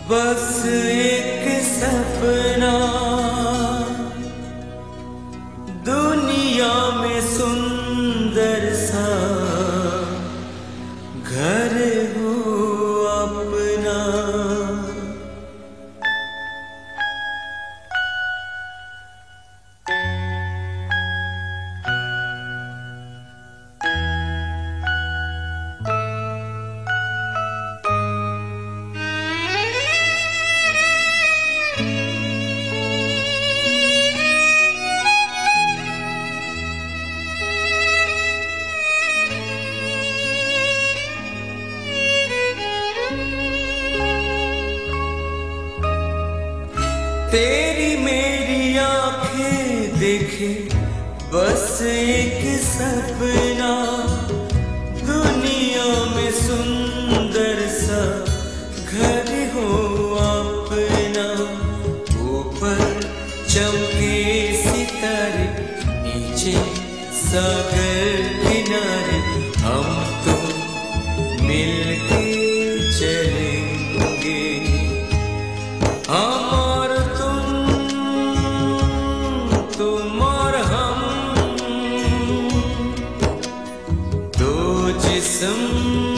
बस एक सपना दुनिया में सुंदर सा घर हो अपना। तेरी मेरी आंखें देखे बस एक सपना दुनिया में सुंदर सा घर हो अपना। ऊपर चमके सितारे नीचे सागर किनारे हम तो मिलके चलेंगे। हम और तुम और हम दो जिस्म